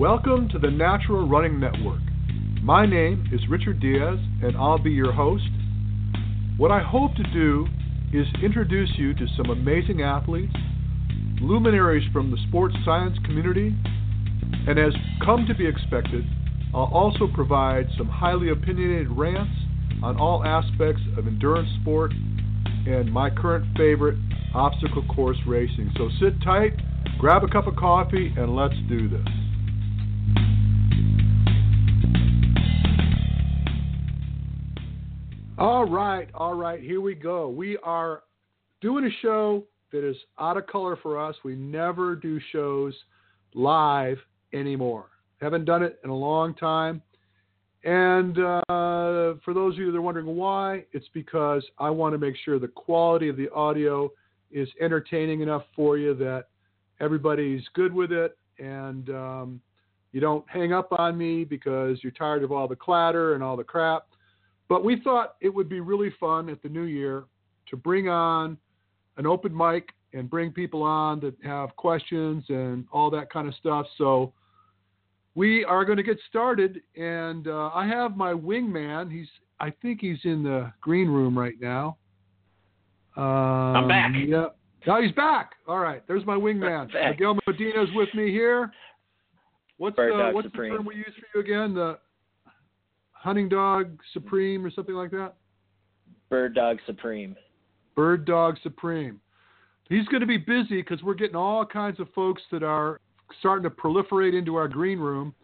Welcome to the Natural Running Network. My name is Richard Diaz, and I'll be your host. What I hope to do is introduce you to some amazing athletes, luminaries from the sports science community, and as come to be expected, I'll also provide some highly opinionated rants on all aspects of endurance sport and my current favorite, obstacle course racing. So sit tight, grab a cup of coffee, and let's do this. All right, here we go. We are doing a show that is out of color for us. We never do shows live anymore. Haven't done it in a long time. And for those of you that are wondering why, it's because I want to make sure the quality of the audio is entertaining enough for you that everybody's good with it, and you don't hang up on me because you're tired of all the clatter and all the crap. But we thought it would be really fun at the new year to bring on an open mic and bring people on that have questions and all that kind of stuff. So we are going to get started, and I have my wingman. I think he's in the green room right now. I'm back. Yeah. No, he's back. All right. There's my wingman. Miguel Medina is with me here. What's the term we use for you again? The Hunting Dog Supreme or something like that? Bird Dog Supreme. Bird Dog Supreme. He's going to be busy because we're getting all kinds of folks that are starting to proliferate into our green room.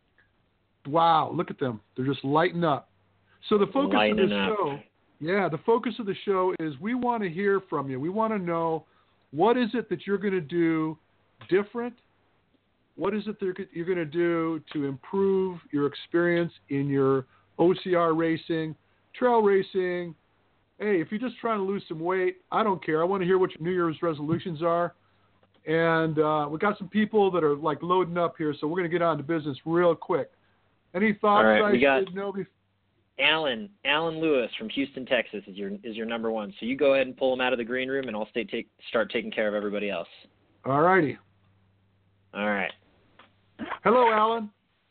Wow, look at them. They're just lighting up. So the focus of the show, the focus of the show is we want to hear from you. We want to know, what is it that you're going to do different? What is it that you're going to do to improve your experience in your OCR racing, trail racing? Hey, if you're just trying to lose some weight, I don't care. I want to hear what your New Year's resolutions are. And we got some people that are like loading up here, so we're going to get on to business real quick. Any thoughts? All right, we got Alan Lewis from Houston, Texas is your number one. So you go ahead and pull him out of the green room, and I'll start taking care of everybody else. All righty. All right. Hello, Alan.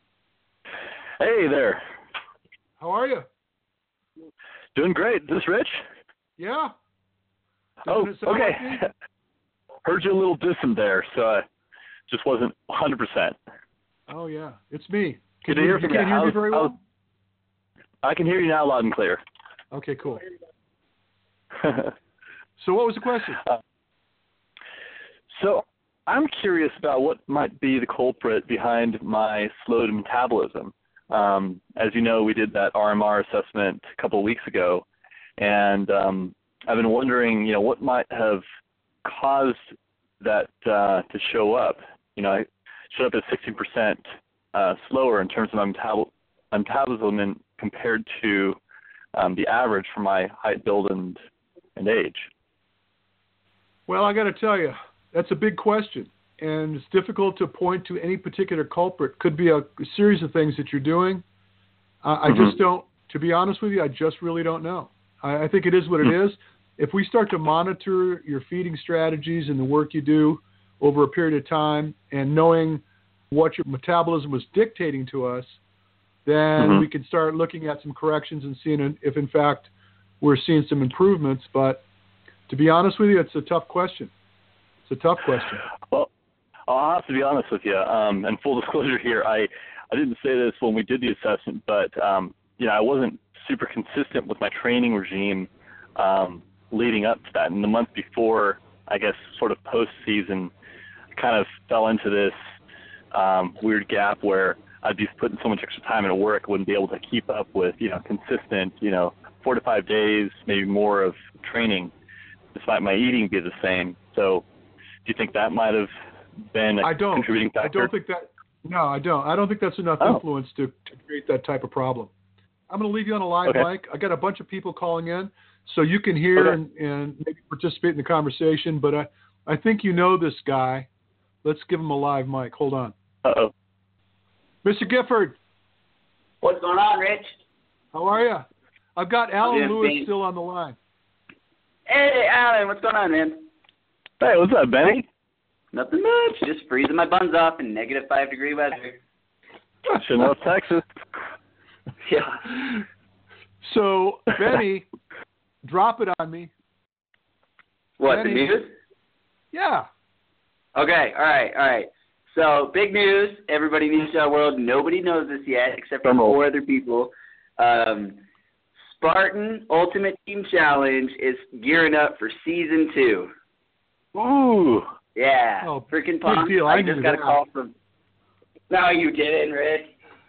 Hey there. How are you? Doing great. Is this Rich? Yeah. Oh, okay. Like Heard you a little distant there, so I just wasn't 100%. Oh, yeah. It's me. Can you hear me very well? I can hear you now loud and clear. Okay, cool. So what was the question? So I'm curious about what might be the culprit behind my slowed metabolism. As you know, we did that RMR assessment a couple of weeks ago, and I've been wondering, what might have caused that to show up. I showed up at 16% slower in terms of my metabolism compared to the average for my height, build, and age. Well, I got to tell you, that's a big question, and it's difficult to point to any particular culprit. Could be a series of things that you're doing. I just don't, to be honest with you, I just really don't know. I think it is what it is. If we start to monitor your feeding strategies and the work you do over a period of time and knowing what your metabolism was dictating to us, then we can start looking at some corrections and seeing if, in fact, we're seeing some improvements. But to be honest with you, it's a tough question. It's a tough question. Well, I'll have to be honest with you. And full disclosure here, I didn't say this when we did the assessment, but I wasn't super consistent with my training regime leading up to that. And the month before, I guess, sort of post-season, I kind of fell into this weird gap where I'd be putting so much extra time into work, I wouldn't be able to keep up with, consistent, 4 to 5 days, maybe more of training, despite my eating be the same. So do you think that might have been a contributing factor? I don't think that. No, I don't. I don't think that's enough influence to create that type of problem. I'm going to leave you on a live mic. I got a bunch of people calling in, so you can hear and maybe participate in the conversation. But I think you know this guy. Let's give him a live mic. Hold on. Uh-oh. Mr. Gifford. What's going on, Rich? How are you? I've got Alan Lewis still on the line. Hey, Alan, what's going on, man? Hey, what's up, Benny? Nothing much. Just freezing my buns off in -5 degree weather. Chanel, Texas. Yeah. So, Benny, drop it on me. What, Benny. the news? Yeah. Okay, all right. So, big news. Everybody in the Newshell world. Nobody knows this yet except for 4 other people. Spartan Ultimate Team Challenge is gearing up for Season 2. Ooh. Yeah. Oh, freaking big pumped. deal. I I just knew got a that. call from... No, you didn't, Rick.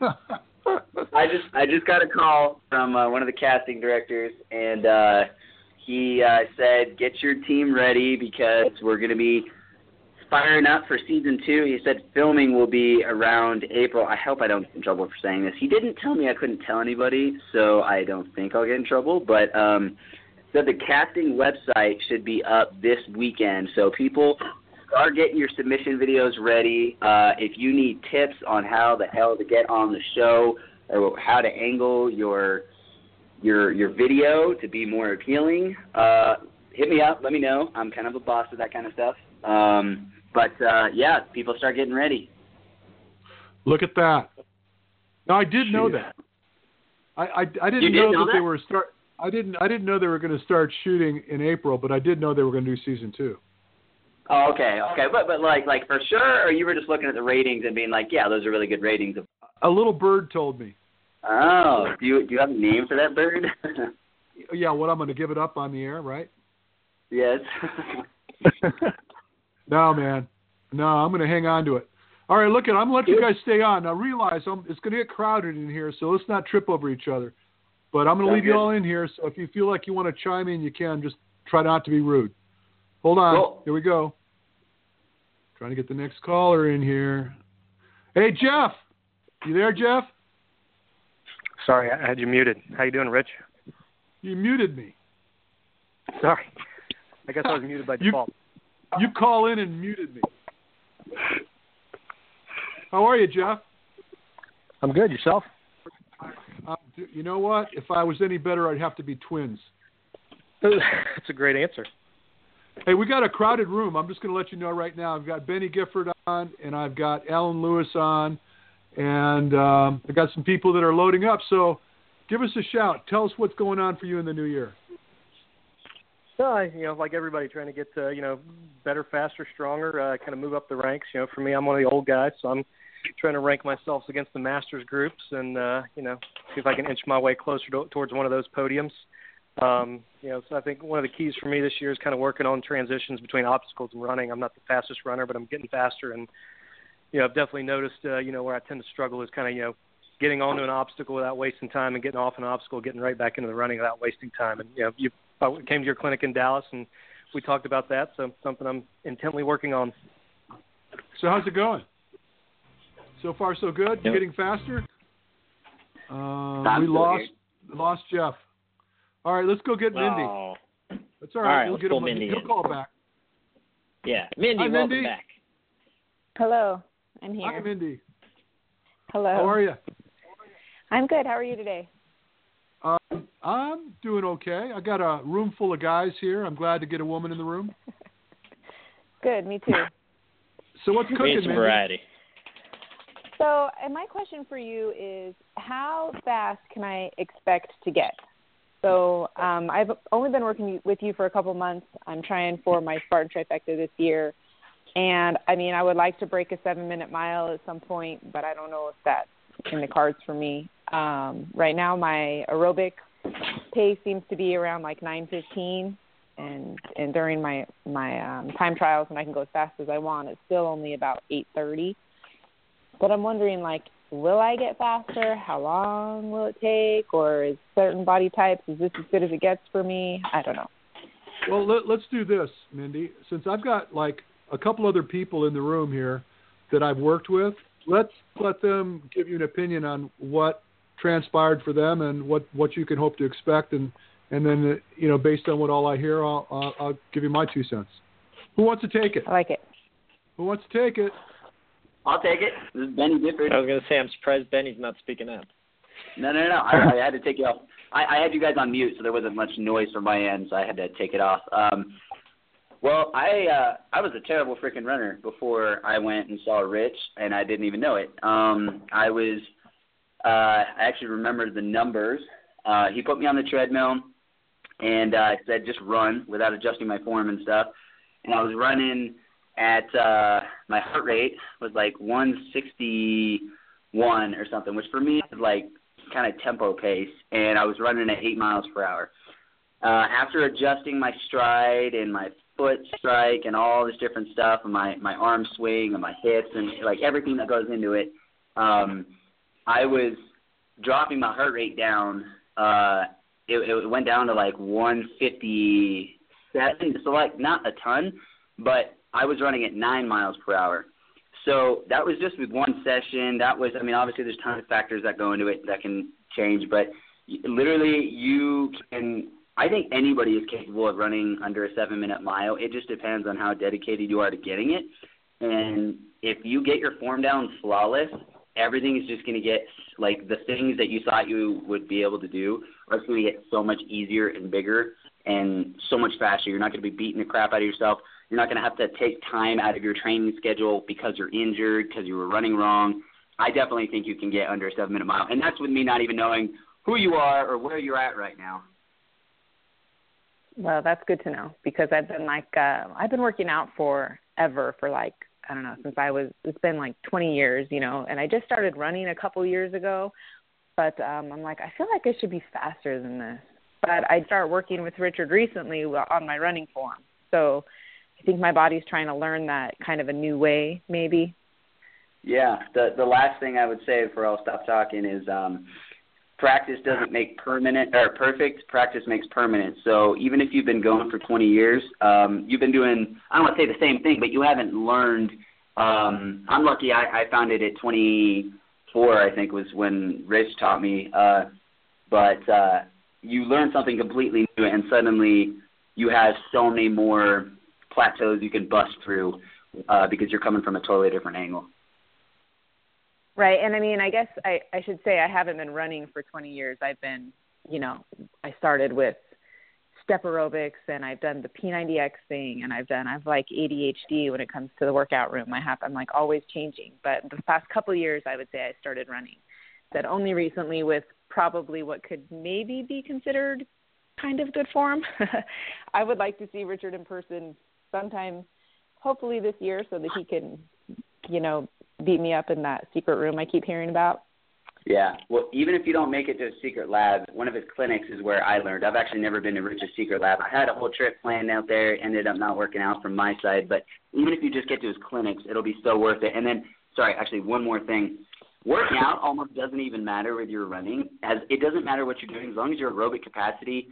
I just got a call from one of the casting directors, and he said, get your team ready because we're going to be firing up for Season 2. He said filming will be around April. I hope I don't get in trouble for saying this. He didn't tell me I couldn't tell anybody, so I don't think I'll get in trouble. But said the casting website should be up this weekend, so people start getting your submission videos ready. If you need tips on how the hell to get on the show or how to angle your video to be more appealing, hit me up. Let me know. I'm kind of a boss of that kind of stuff. But yeah, people start getting ready. Look at that. Now I did know that. I didn't know that they were I didn't know they were going to start shooting in April, but I did know they were going to do Season 2. Oh, okay. But like for sure, or you were just looking at the ratings and being like, yeah, those are really good ratings. A little bird told me. Oh, do you have a name for that bird? Yeah, what, I'm going to give it up on the air, right? Yes. No, man. No, I'm going to hang on to it. All right, look, I'm going to let you guys stay on. Now, realize it's going to get crowded in here, so let's not trip over each other. But I'm going to leave you all in here, so if you feel like you want to chime in, you can. Just try not to be rude. Hold on. Cool. Here we go. Trying to get the next caller in here. Hey, Jeff. You there, Jeff? Sorry, I had you muted. How you doing, Rich? You muted me. Sorry. I guess I was muted by default. You call in and muted me. How are you, Jeff? I'm good. Yourself? You know what? If I was any better, I'd have to be twins. That's a great answer. Hey, we got a crowded room. I'm just going to let you know right now. I've got Benny Gifford on, and I've got Alan Lewis on, and I've got some people that are loading up. So give us a shout. Tell us what's going on for you in the new year. So, like everybody, trying to get, better, faster, stronger, kind of move up the ranks. For me, I'm one of the old guys, so I'm trying to rank myself against the masters groups and, see if I can inch my way closer towards one of those podiums. So I think one of the keys for me this year is kind of working on transitions between obstacles and running. I'm not the fastest runner, but I'm getting faster. And, I've definitely noticed, where I tend to struggle is kind of, getting onto an obstacle without wasting time and getting off an obstacle, getting right back into the running without wasting time. And, I came to your clinic in Dallas and we talked about that. So something I'm intently working on. So how's it going? So far, so good? Yep. Getting faster? We lost Jeff. All right, let's go get Mindy. Oh. That's all right. All right, we'll let's get pull him. Mindy He'll in. call back. Yeah. Mindy, Hi, welcome Mindy. back. Hello, I'm here. Hi, Mindy. Hello. How are you? I'm good. How are you today? I'm doing okay. I got a room full of guys here. I'm glad to get a woman in the room. Good, me too. So what's We cooking, need some Mindy? variety. So, and my question for you is, how fast can I expect to get? So, I've only been working with you for a couple months. I'm trying for my Spartan Trifecta this year. And, I would like to break a 7-minute mile at some point, but I don't know if that's in the cards for me. Right now, my aerobic pace seems to be around like 9:15, and during my time trials, when I can go as fast as I want, it's still only about 8:30. But I'm wondering, will I get faster? How long will it take? Or is certain body types, is this as good as it gets for me? I don't know. Well, let's do this, Mindy. Since I've got a couple other people in the room here that I've worked with, let's let them give you an opinion on what transpired for them and what you can hope to expect, and then based on what all I hear, I'll give you my 2 cents. Who wants to take it? I like it. Who wants to take it? I'll take it. This is Benny Gifford. I was going to say, I'm surprised Benny's not speaking up. No. I had to take you off. I had you guys on mute, so there wasn't much noise from my end, so I had to take it off. Well, I was a terrible freaking runner before I went and saw Rich, and I didn't even know it. I was I actually remember the numbers. He put me on the treadmill and said just run without adjusting my form and stuff. And I was running at my heart rate was like 161 or something, which for me is like kind of tempo pace. And I was running at 8 miles per hour. After adjusting my stride and my foot strike and all this different stuff and my arm swing and my hips and like everything that goes into it, I was dropping my heart rate down. It went down to like 157, so like not a ton, but I was running at 9 miles per hour. So that was just with one session. That was, I mean, obviously there's tons of factors that go into it that can change, but literally you can, I think anybody is capable of running under a 7-minute mile. It just depends on how dedicated you are to getting it. And if you get your form down flawless, everything is just going to get, like, the things that you thought you would be able to do are going to get so much easier and bigger and so much faster. You're not going to be beating the crap out of yourself. You're not going to have to take time out of your training schedule because you're injured, because you were running wrong. I definitely think you can get under a 7-minute mile. And that's with me not even knowing who you are or where you're at right now. Well, that's good to know because I've been working out forever for like, I don't know, it's been like 20 years, you know, and I just started running a couple years ago, but I'm like, I feel like I should be faster than this. But I started working with Richard recently on my running form. So I think my body's trying to learn that kind of a new way, maybe. Yeah. The last thing I would say before I'll stop talking is practice doesn't make perfect. Practice makes permanent. So even if you've been going for 20 years, you've been doing, I don't want to say the same thing, but you haven't learned. I'm lucky I found it at 24, I think was when Rich taught me. But you learn something completely new, and suddenly you have so many more plateaus you can bust through because you're coming from a totally different angle. Right. And I mean, I guess I should say I haven't been running for 20 years. I've been, you know, I started with step aerobics and I've done the P90X thing and I've like ADHD when it comes to the workout room. I'm like always changing. But the past couple of years, I would say I started running. That only recently with probably what could maybe be considered kind of good form. I would like to see Richard in person sometime, hopefully this year, so that he can, you know, beat me up in that secret room I keep hearing about. Yeah. Well, even if you don't make it to a secret lab, one of his clinics is where I learned. I've actually never been to Rich's secret lab. I had a whole trip planned out there, ended up not working out from my side. But even if you just get to his clinics, it'll be so worth it. And then, actually, one more thing. Working out almost doesn't even matter whether you're running. It doesn't matter what you're doing. As long as your aerobic capacity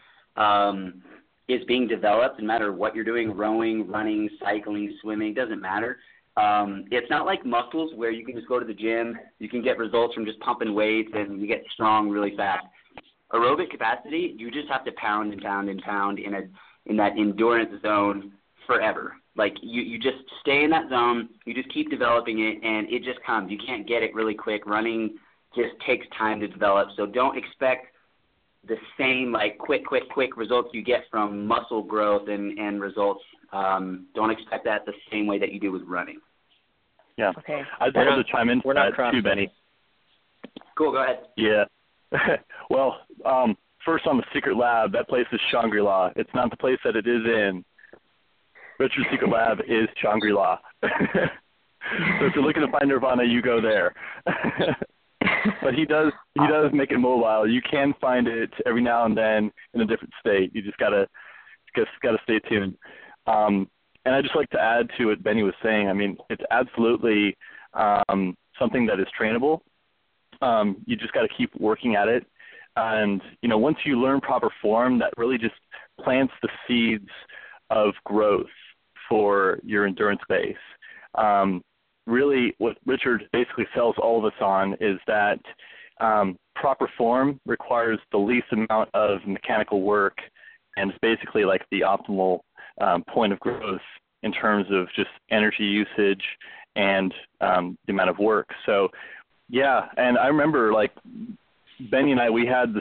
is being developed, no matter what you're doing, rowing, running, cycling, swimming, doesn't matter. It's not like muscles where you can just go to the gym, you can get results from just pumping weights and you get strong really fast. Aerobic capacity, you just have to pound and pound and pound in that endurance zone forever. Like you just stay in that zone, you just keep developing it and it just comes. You can't get it really quick. Running just takes time to develop. So don't expect the same like quick results you get from muscle growth and results. Don't expect that the same way that you do with running. Yeah. Okay. I'd love to chime in for that too, Benny. Cool, go ahead. Yeah. Well, first on the secret lab, that place is Shangri-La. It's not the place that it is in. Richard's secret lab is Shangri-La. So if you're looking to find Nirvana, you go there. But he does make it mobile. You can find it every now and then in a different state. You just gotta stay tuned. And I'd just like to add to what Benny was saying. I mean, it's absolutely something that is trainable. You just got to keep working at it. And, you know, once you learn proper form, that really just plants the seeds of growth for your endurance base. Really, what Richard basically sells all of us on is that proper form requires the least amount of mechanical work and it's basically like the optimal point of growth in terms of just energy usage and the amount of work. So, yeah, and I remember like Benny and I, we had the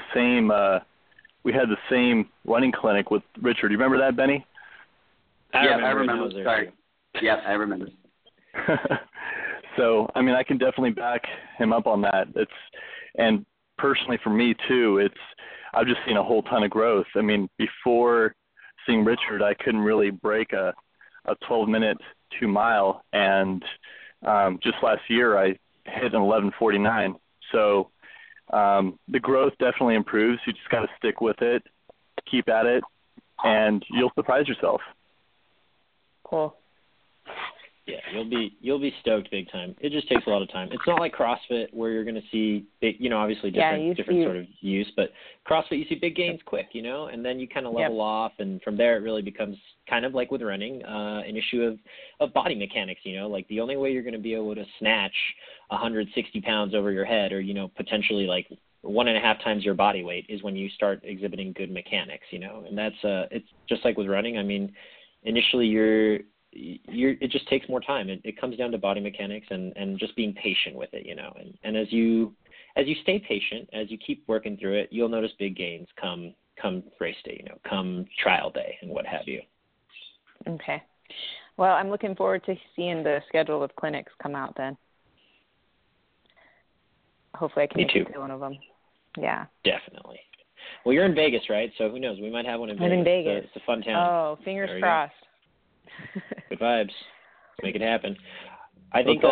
same running clinic with Richard. Do you remember that, Benny? I remember. Sorry. Yeah, I remember. So, I mean, I can definitely back him up on that. And personally for me too, I've just seen a whole ton of growth. I mean, before seeing Richard, I couldn't really break a 12-minute 2-mile, and just last year I hit an 11:49. So the growth definitely improves. You just got to stick with it, keep at it, and you'll surprise yourself. Cool. Yeah, you'll be stoked big time. It just takes a lot of time. It's not like CrossFit where you're going to see big, obviously different sort of use, but CrossFit you see big gains quick, and then you kind of level off, and from there it really becomes kind of like with running, an issue of body mechanics, like the only way you're going to be able to snatch 160 pounds over your head, or potentially like 1.5 times your body weight, is when you start exhibiting good mechanics, and that's it's just like with running. I mean, initially it just takes more time. It comes down to body mechanics and just being patient with it, and as you stay patient, as you keep working through it, you'll notice big gains come race day, come trial day and what have you. Okay. Well, I'm looking forward to seeing the schedule of clinics come out then. Hopefully I can make it to one of them. Yeah. Definitely. Well, you're in Vegas, right? So who knows? We might have one in Vegas. I'm in Vegas. It's a fun town. Oh, fingers crossed. Good vibes. Let's make it happen. I think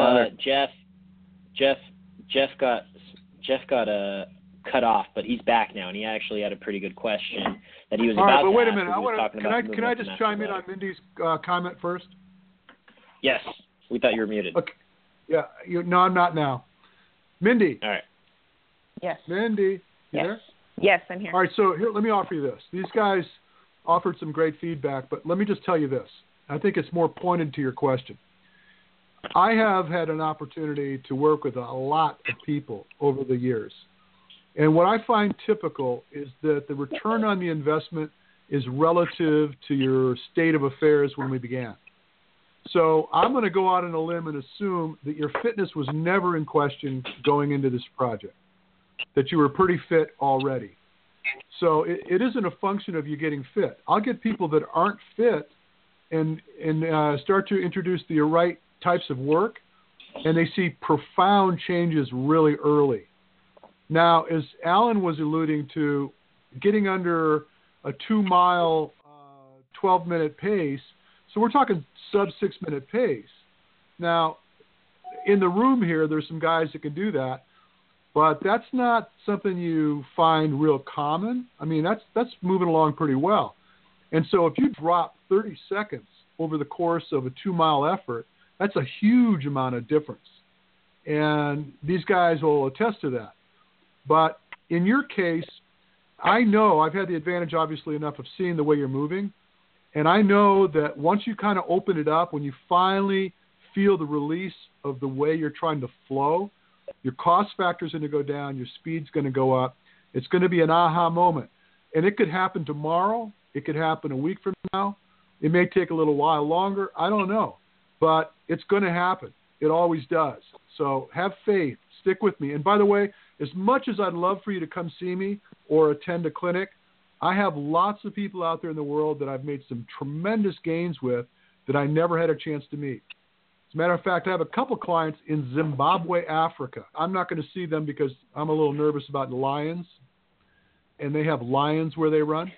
Jeff got cut off, but he's back now, and he actually had a pretty good question that he was about to ask. But wait a minute. Can I just chime in on Mindy's comment first? Yes. We thought you were muted. Okay. Yeah. No, I'm not now. Mindy. All right. Yes. Mindy. You there? Yes, I'm here. All right. So here, let me offer you this. These guys offered some great feedback, but let me just tell you this. I think it's more pointed to your question. I have had an opportunity to work with a lot of people over the years. And what I find typical is that the return on the investment is relative to your state of affairs when we began. So I'm going to go out on a limb and assume that your fitness was never in question going into this project, that you were pretty fit already. So it isn't a function of you getting fit. I'll get people that aren't fit and start to introduce the right types of work, and they see profound changes really early. Now, as Alan was alluding to, getting under a 2-mile, 12-minute pace, so we're talking sub-6-minute pace. Now, in the room here, there's some guys that can do that, but that's not something you find real common. I mean, that's moving along pretty well. And so if you drop 30 seconds over the course of a 2-mile effort, that's a huge amount of difference. And these guys will attest to that. But in your case, I know I've had the advantage, obviously, enough of seeing the way you're moving. And I know that once you kind of open it up, when you finally feel the release of the way you're trying to flow, your cost factor is going to go down, your speed's going to go up. It's going to be an aha moment. And it could happen tomorrow. It could happen a week from now. It may take a little while longer. I don't know. But it's going to happen. It always does. So have faith. Stick with me. And by the way, as much as I'd love for you to come see me or attend a clinic, I have lots of people out there in the world that I've made some tremendous gains with that I never had a chance to meet. As a matter of fact, I have a couple clients in Zimbabwe, Africa. I'm not going to see them because I'm a little nervous about lions, and they have lions where they run.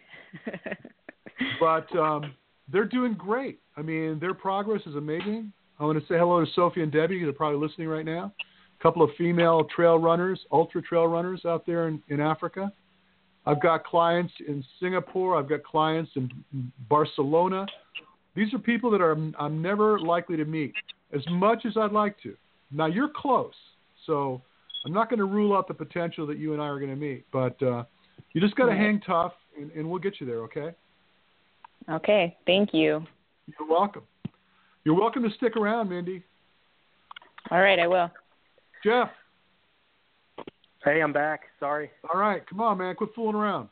But they're doing great. I mean, their progress is amazing. I want to say hello to Sophie and Debbie. They're probably listening right now. A couple of female trail runners, ultra trail runners out there in Africa. I've got clients in Singapore. I've got clients in Barcelona. These are people that I'm never likely to meet, as much as I'd like to. Now, you're close, so I'm not going to rule out the potential that you and I are going to meet. But you just got to hang tough, and we'll get you there, okay? Okay, thank you. You're welcome. You're welcome to stick around, Mindy. All right, I will. Jeff. Hey, I'm back. Sorry. All right, come on, man. Quit fooling around.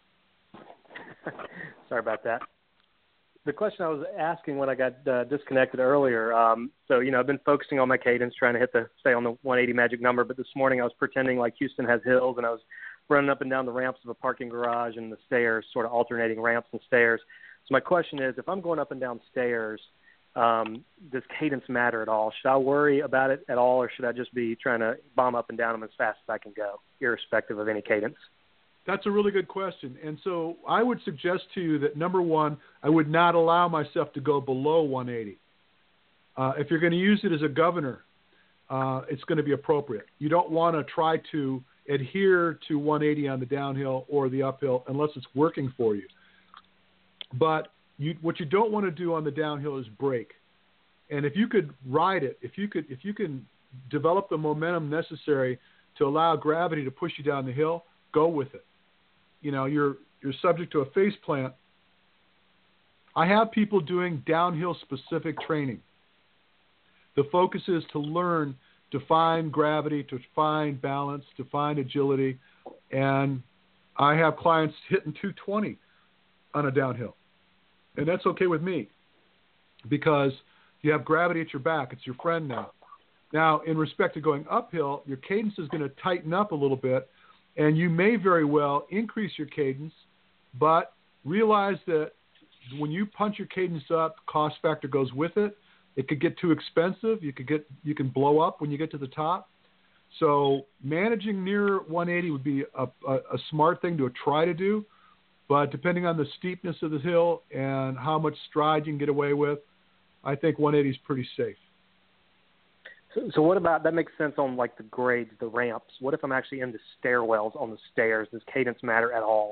Sorry about that. The question I was asking when I got disconnected earlier, so, I've been focusing on my cadence, trying to stay on the 180 magic number, but this morning I was pretending like Houston has hills, and I was running up and down the ramps of a parking garage and the stairs, sort of alternating ramps and stairs. So my question is, if I'm going up and down stairs, does cadence matter at all? Should I worry about it at all, or should I just be trying to bomb up and down them as fast as I can go, irrespective of any cadence? That's a really good question. And so I would suggest to you that, number one, I would not allow myself to go below 180. If you're going to use it as a governor, it's going to be appropriate. You don't want to try to adhere to 180 on the downhill or the uphill unless it's working for you. But what you don't want to do on the downhill is brake. And if you could ride it, if you can develop the momentum necessary to allow gravity to push you down the hill, go with it. You know, you're subject to a face plant. I have people doing downhill specific training. The focus is to learn to find gravity, to find balance, to find agility. And I have clients hitting 220 on a downhill. And that's okay with me because you have gravity at your back. It's your friend now. Now, in respect to going uphill, your cadence is going to tighten up a little bit, and you may very well increase your cadence, but realize that when you punch your cadence up, cost factor goes with it. It could get too expensive. You can blow up when you get to the top. So managing near 180 would be a smart thing to try to do, but depending on the steepness of the hill and how much stride you can get away with, I think 180 is pretty safe. So what about, that makes sense on like the grades, the ramps. What if I'm actually in the stairwells on the stairs? Does cadence matter at all?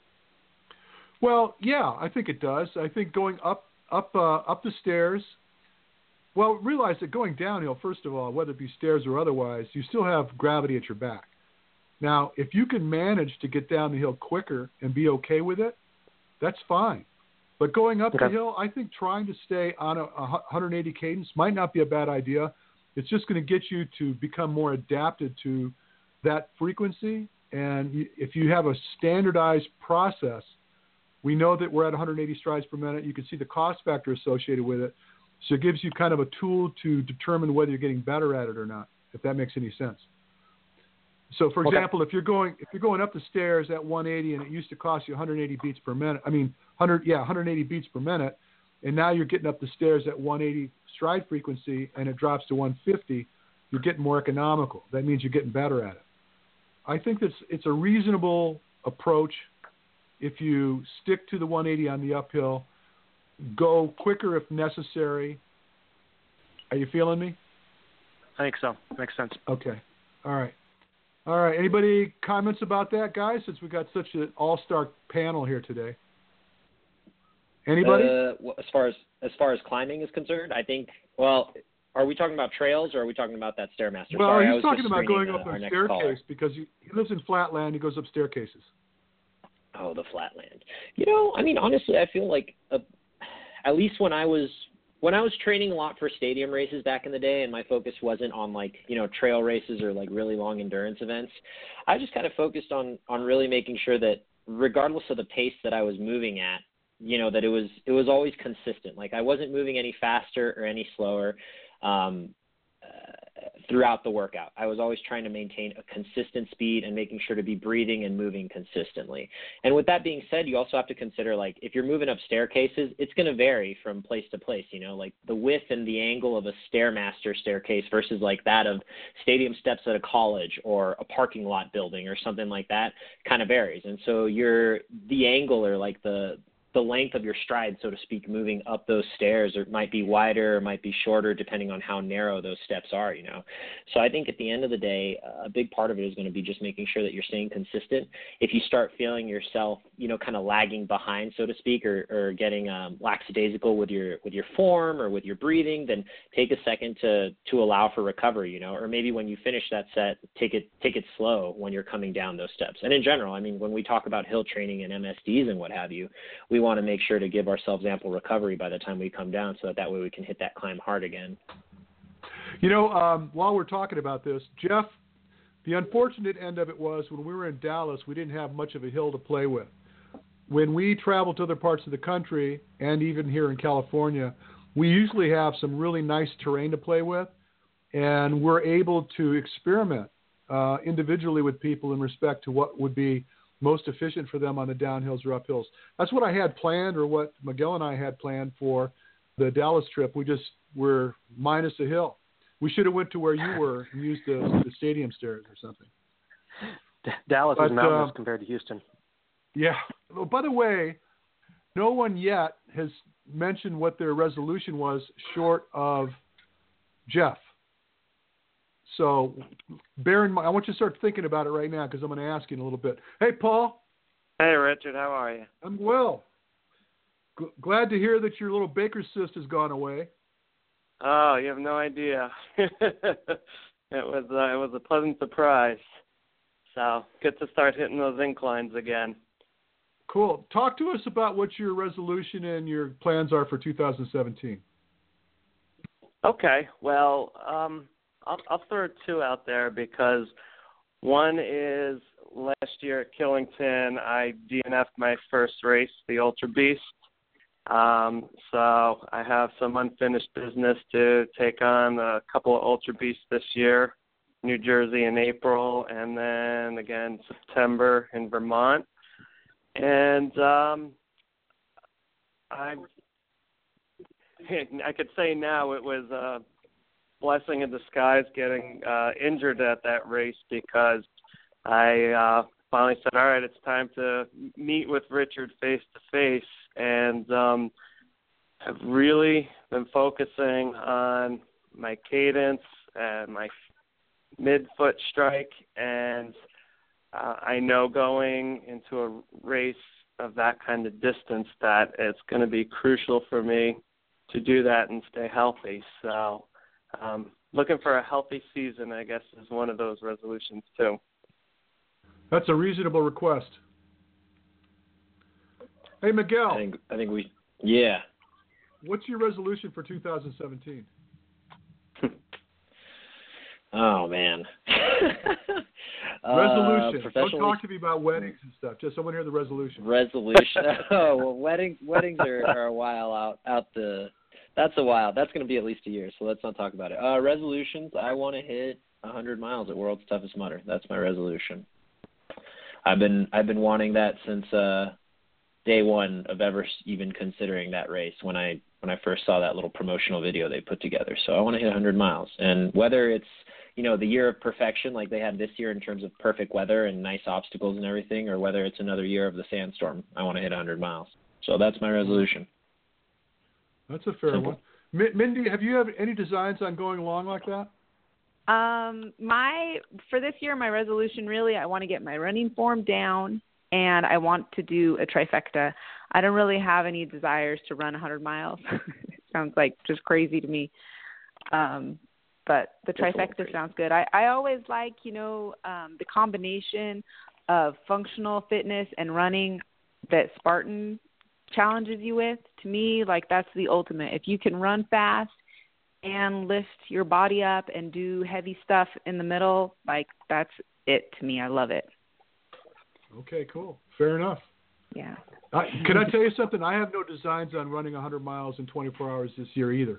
Well, yeah, I think it does. I think going up the stairs, well, realize that going downhill, first of all, whether it be stairs or otherwise, you still have gravity at your back. Now, if you can manage to get down the hill quicker and be okay with it, that's fine. But going up the hill, I think trying to stay on a 180 cadence might not be a bad idea. It's just going to get you to become more adapted to that frequency. And if you have a standardized process, we know that we're at 180 strides per minute. You can see the cost factor associated with it. So it gives you kind of a tool to determine whether you're getting better at it or not, if that makes any sense. So, for example, if you're going up the stairs at 180 and it used to cost you 180 beats per minute, 180 beats per minute, and now you're getting up the stairs at 180 stride frequency and it drops to 150, you're getting more economical. That means you're getting better at it. I think it's a reasonable approach if you stick to the 180 on the uphill, go quicker if necessary. Are you feeling me? I think so. Makes sense. Okay. All right. Anybody comments about that, guys, since we got such an all-star panel here today? Anybody? As far as climbing is concerned, I think, well, are we talking about trails or are we talking about that Stairmaster? Well, he's talking about going up a staircase because he lives in flatland. He goes up staircases. Oh, the flatland. You know, I mean, honestly, I feel like at least when I was training a lot for stadium races back in the day and my focus wasn't on like, you know, trail races or like really long endurance events, I just kind of focused on really making sure that regardless of the pace that I was moving at, you know, that it was always consistent. Like I wasn't moving any faster or any slower throughout the workout. I was always trying to maintain a consistent speed and making sure to be breathing and moving consistently. And with that being said, you also have to consider, like, if you're moving up staircases, it's going to vary from place to place, you know, like the width and the angle of a Stairmaster staircase versus like that of stadium steps at a college or a parking lot building or something like that kind of varies. And so the angle or like the length of your stride, so to speak, moving up those stairs, or it might be wider or might be shorter depending on how narrow those steps are, you know. So I think at the end of the day, a big part of it is going to be just making sure that you're staying consistent. If you start feeling yourself, you know, kind of lagging behind, so to speak, or getting lackadaisical with your form or with your breathing, then take a second to allow for recovery, you know, or maybe when you finish that set, take it slow when you're coming down those steps. And in general, I mean, when we talk about hill training and MSDs and what have you, we want to make sure to give ourselves ample recovery by the time we come down so that way we can hit that climb hard again. You know, while we're talking about this, Jeff, the unfortunate end of it was when we were in Dallas, we didn't have much of a hill to play with. When we travel to other parts of the country and even here in California, we usually have some really nice terrain to play with, and we're able to experiment individually with people in respect to what would be most efficient for them on the downhills or uphills. That's what I had planned, or what Miguel and I had planned for the Dallas trip. We're minus a hill. We should have went to where you were and used the stadium stairs or something. Dallas is mountainous compared to Houston. Yeah. Oh, by the way, no one yet has mentioned what their resolution was short of Jeff. So bear in mind, I want you to start thinking about it right now because I'm going to ask you in a little bit. Hey, Paul. Hey, Richard. How are you? I'm well. Glad to hear that your little baker's cyst has gone away. Oh, you have no idea. It was a pleasant surprise. So good to start hitting those inclines again. Cool. Talk to us about what your resolution and your plans are for 2017. Okay. Well, I'll throw two out there because one is last year at Killington, I DNF'd my first race, the Ultra Beast. So I have some unfinished business to take on a couple of Ultra Beasts this year, New Jersey in April, and then again September in Vermont. And I could say now it was a blessing in disguise getting injured at that race because I finally said, all right, it's time to meet with Richard face to face. And I've really been focusing on my cadence and my mid-foot strike. And I know going into a race of that kind of distance that it's going to be crucial for me to do that and stay healthy. So looking for a healthy season, I guess, is one of those resolutions too. That's a reasonable request. Hey, Miguel. I think we. Yeah. What's your resolution for 2017? Oh man. Resolution. Don't talk to me about weddings and stuff. Just someone hear the resolution. Resolution. Oh well, weddings are a while out the. That's a while. That's going to be at least a year. So let's not talk about it. Resolutions. I want to hit 100 miles at World's Toughest Mudder. That's my resolution. I've been wanting that since day one of ever even considering that race when I first saw that little promotional video they put together. So I want to hit 100 miles. And whether it's, the year of perfection like they had this year in terms of perfect weather and nice obstacles and everything, or whether it's another year of the sandstorm, I want to hit 100 miles. So that's my resolution. That's a fair one. Mindy, have you had any designs on going along like that? For this year, my resolution really, I want to get my running form down and I want to do a trifecta. I don't really have any desires to run 100 miles. It sounds like just crazy to me. But the trifecta sounds good. I always like, the combination of functional fitness and running that Spartan challenges you with. To me, that's the ultimate. If you can run fast and lift your body up and do heavy stuff in the middle, that's it to me. I love it. Okay, cool. Fair enough. Yeah. Can I tell you something? I have no designs on running 100 miles in 24 hours this year either.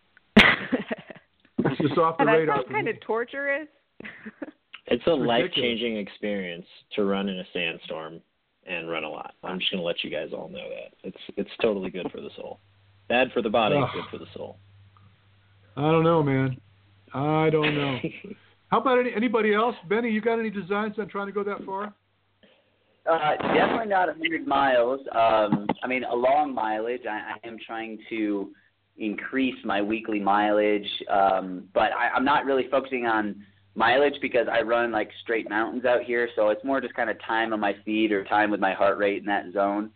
It's just off the radar. That's kind of torturous. It's a life-changing experience to run in a sandstorm and run a lot. I'm just going to let you guys all know that. It's totally good for the soul. Bad for the body, good for the soul. I don't know, man. I don't know. How about anybody else? Benny, you got any designs on trying to go that far? Definitely not 100 miles. A long mileage. I am trying to increase my weekly mileage, but I'm not really focusing on mileage because I run straight mountains out here, so it's more just kind of time on my feet or time with my heart rate in that zone.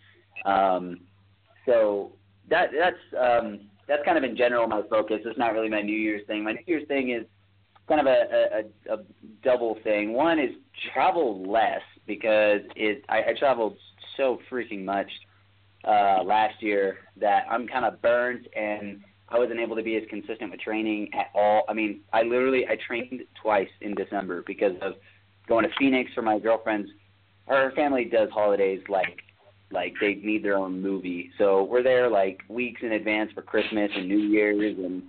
So that's kind of in general my focus. It's not really my New Year's thing. My New Year's thing is kind of a double thing. One is travel less because I traveled so freaking much last year that I'm kind of burnt and I wasn't able to be as consistent with training at all. I trained twice in December because of going to Phoenix for my girlfriend's. Her family does holidays like they need their own movie. So we're there weeks in advance for Christmas and New Year's and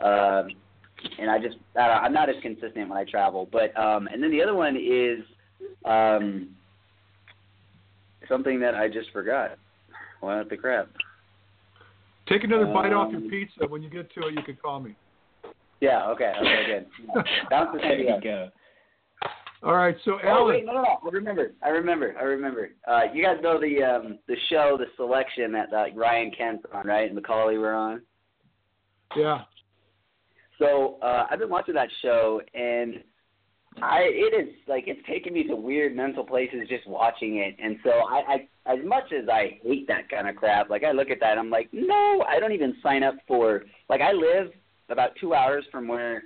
I'm not as consistent when I travel. But and then the other one is something that I just forgot. What the crap? Take another bite off your pizza. When you get to it, you can call me. Yeah, okay, good. There you go. All right, so Alan. Wait, no. I remember. You guys know the show, The Selection that Ryan Kent's on, right? And Macaulay were on? Yeah. So I've been watching that show, and it's taken me to weird mental places just watching it. And so I as much as I hate that kind of crap, like I look at that and I'm like, no, I don't even sign up for, like I live about 2 hours from where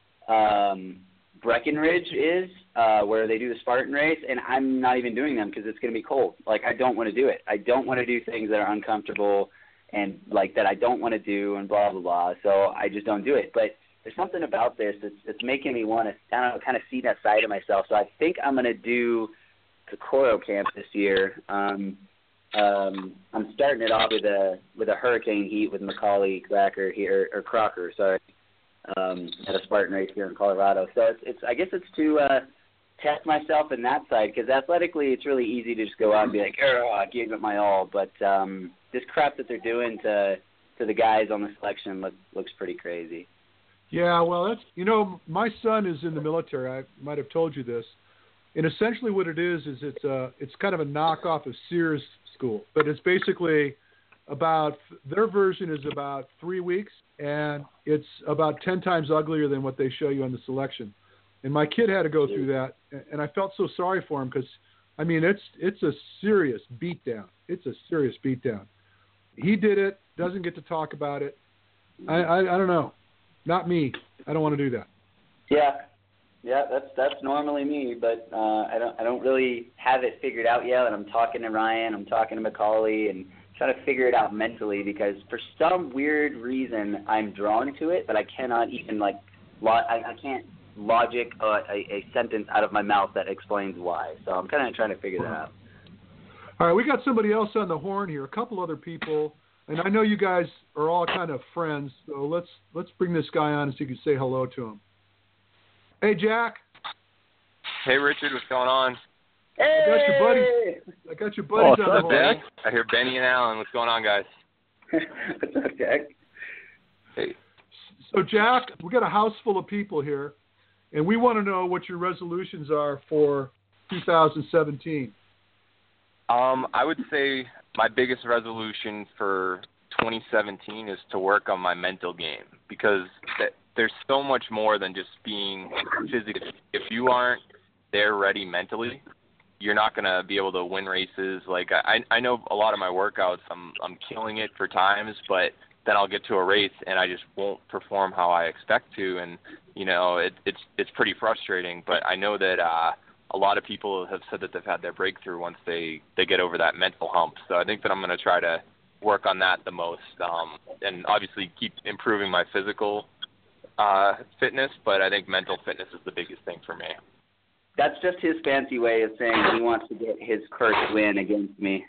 Breckenridge is, where they do the Spartan race, and I'm not even doing them because it's going to be cold. Like I don't want to do it. I don't want to do things that are uncomfortable and like that I don't want to do and blah, blah, blah. So I just don't do it. But there's something about this that's making me want to kind of see that side of myself. So I think I'm going to do the Coro Camp this year. I'm starting it off with a hurricane heat with Macaulay Crocker here, or Crocker, sorry, at a Spartan race here in Colorado. So it's I guess it's to test myself in that side, because athletically it's really easy to just go out and be like, I gave it my all. But this crap that they're doing to the guys on the selection looks pretty crazy. Yeah, well, that's, my son is in the military. I might have told you this. And essentially what it is it's kind of a knockoff of Sears School. But it's basically their version is about 3 weeks, and it's about 10 times uglier than what they show you on the selection. And my kid had to go through that, and I felt so sorry for him because, I mean, it's a serious beatdown. It's a serious beatdown. He did it, doesn't get to talk about it. I don't know. Not me. I don't want to do that. Yeah, that's normally me, but I don't really have it figured out yet. And I'm talking to Ryan, I'm talking to Macaulay, and trying to figure it out mentally, because for some weird reason I'm drawn to it, but I cannot even I can't logic a sentence out of my mouth that explains why. So I'm kind of trying to figure that out. All right, we got somebody else on the horn here, a couple other people, and I know you guys are all kind of friends, so let's bring this guy on so you can say hello to him. Hey, Jack. Hey, Richard, what's going on? Hey! I got your buddies on the horn. Jack? I hear Benny and Alan. What's going on, guys? What's up, Jack? Hey. So, Jack, we got a house full of people here, and we want to know what your resolutions are for 2017. I would say my biggest resolution for 2017 is to work on my mental game, because there's so much more than just being physical. If you aren't there ready mentally, you're not going to be able to win races. Like I know a lot of my workouts, I'm killing it for times, but then I'll get to a race and I just won't perform how I expect to, and it's pretty frustrating. But I know that a lot of people have said that they've had their breakthrough once they get over that mental hump. So I think that I'm going to try to work on that the most, and obviously keep improving my physical fitness, but I think mental fitness is the biggest thing for me. That's just his fancy way of saying he wants to get his first win against me.